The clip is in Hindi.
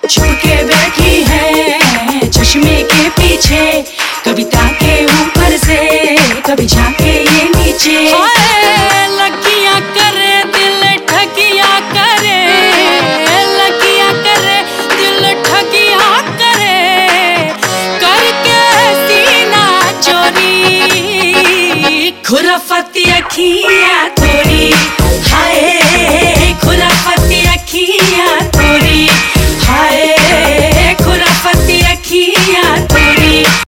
छुप के बैठी है चश्मे के पीछे, कविता के ऊपर से कभी झांके ये नीचे। लगिया करे दिल ठगिया करे, लगिया करे दिल ठगिया करे, करके सीना चोरी, खुरफती अखियां थोड़ी।